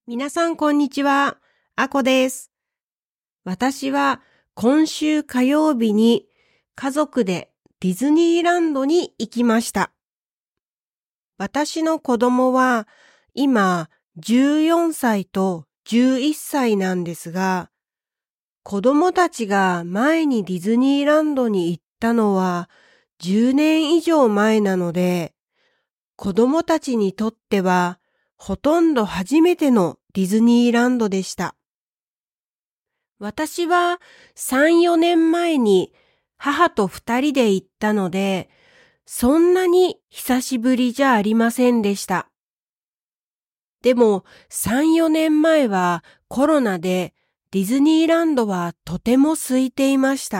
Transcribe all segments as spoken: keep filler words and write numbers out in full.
皆さんこんにちは。あこです。私は今週火曜日に家族でディズニーランドに行きました。私の子供は今じゅうよんさいとじゅういっさいなんですが、子供たちが前にディズニーランドに行ったのはじゅうねん以上前なので、子供たちにとってはほとんど初めてのディズニーランドでした。私はさん、よねんまえに母と二人で行ったので、そんなに久しぶりじゃありませんでした。でもさん、よねんまえはコロナでディズニーランドはとても空いていました。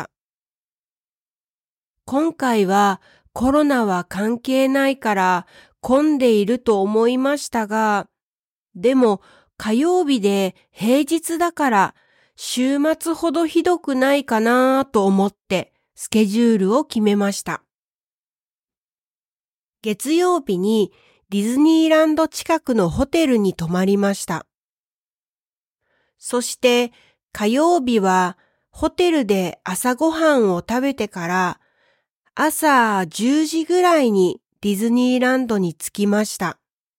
今回はコロナは関係ないから混んでいると思いましたが、でも火曜日で平日だから週末ほどひどくないかなと思ってスケジュールを決めました。月曜日にディズニーランド近くのホテルに泊まりました。そして火曜日はホテルで朝ごはんを食べてから朝じゅうじぐらいにディズニーランドに着きました。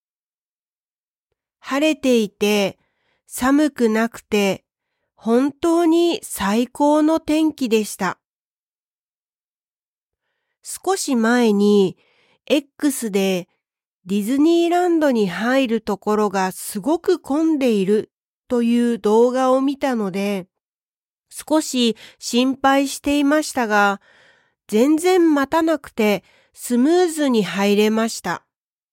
晴れていて寒くなくて本当に最高の天気でした。少し前に X でディズニーランドに入るところがすごく混んでいるという動画を見たので、少し心配していましたが、全然待たなくてスムーズに入れました。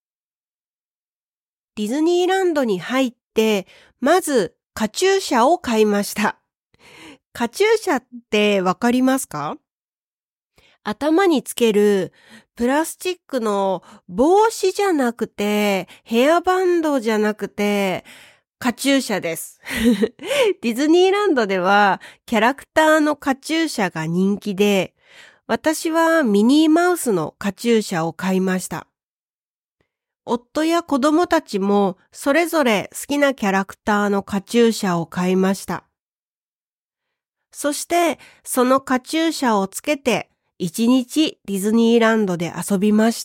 ディズニーランドに入って、まずカチューシャを買いました。カチューシャってわかりますか？頭につけるプラスチックの帽子じゃなくて、ヘアバンドじゃなくて、カチューシャです。ディズニーランドではキャラクターのカチューシャが人気で、私はミニーマウスのカチューシャを買いました。夫や子供たちもそれぞれ好きなキャラクターのカチューシャを買いました。そしてそのカチューシャをつけて一日ディズニーランドで遊びました。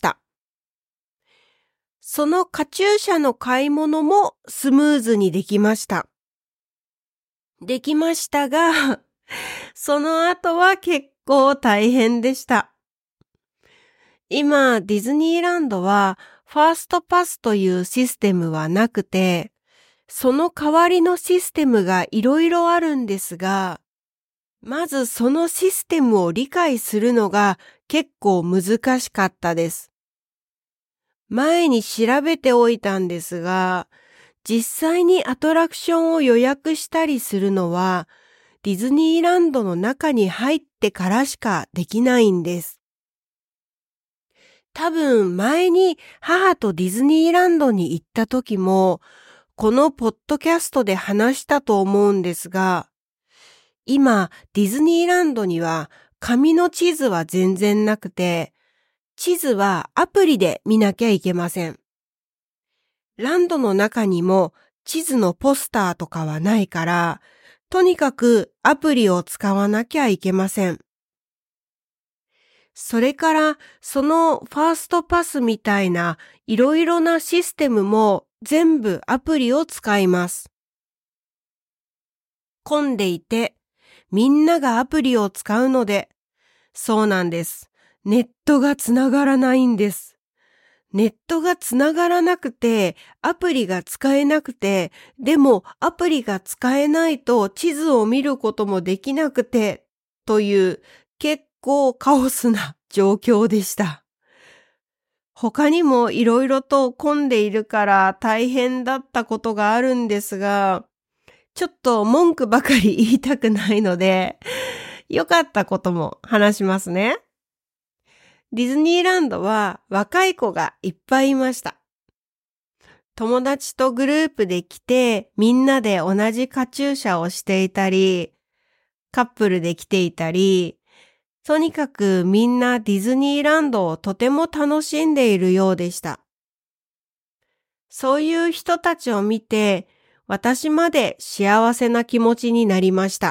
そのカチューシャの買い物もスムーズにできました。できましたが、その後は結構大変でした。今、ディズニーランドはファーストパスというシステムはなくて、その代わりのシステムがいろいろあるんですが、まずそのシステムを理解するのが結構難しかったです。前に調べておいたんですが、実際にアトラクションを予約したりするのは、ディズニーランドの中に入ってからしかできないんです。多分前に母とディズニーランドに行った時も、このポッドキャストで話したと思うんですが、今ディズニーランドには紙の地図は全然なくて、地図はアプリで見なきゃいけません。ランドの中にも地図のポスターとかはないから、とにかくアプリを使わなきゃいけません。それからそのファーストパスみたいないろいろなシステムも全部アプリを使います。混んでいてみんながアプリを使うので、そうなんです。ネットがつながらないんです。ネットがつながらなくてアプリが使えなくて、でもアプリが使えないと地図を見ることもできなくてという結構カオスな状況でした。他にもいろいろと混んでいるから大変だったことがあるんですが、ちょっと文句ばかり言いたくないので、良かったことも話しますね。ディズニーランドは若い子がいっぱいいました。友達とグループで来てみんなで同じカチューシャをしていたり、カップルで来ていたり、とにかくみんなディズニーランドをとても楽しんでいるようでした。そういう人たちを見て、 私まで幸せな気持ちになりました。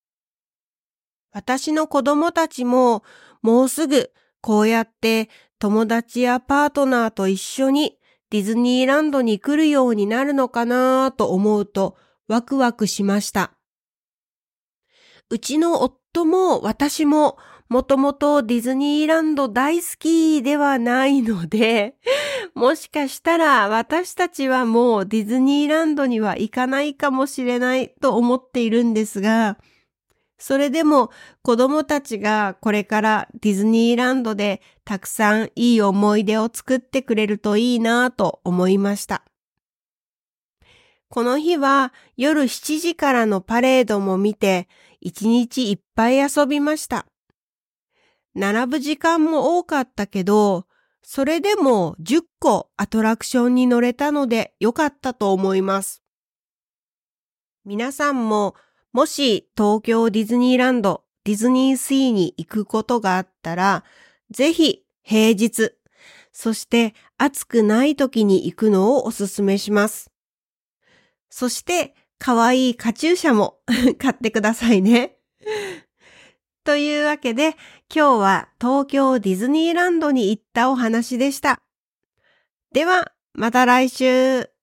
私の子供たちももうすぐこうやって友達やパートナーと一緒にディズニーランドに来るようになるのかなと思うとワクワクしました。うちの夫も私ももともとディズニーランド大好きではないので、もしかしたら私たちはもうディズニーランドには行かないかもしれないと思っているんですが、それでも子供たちがこれからディズニーランドでたくさんいい思い出を作ってくれるといいなと思いました。この日は夜しちじからのパレードも見て一日いっぱい遊びました。並ぶ時間も多かったけど、それでもじゅっこアトラクションに乗れたので良かったと思います。皆さんももし東京ディズニーランド、ディズニーシーに行くことがあったら、ぜひ平日、そして暑くない時に行くのをおすすめします。そして可愛いカチューシャも買ってくださいね。というわけで、今日は東京ディズニーランドに行ったお話でした。では、また来週。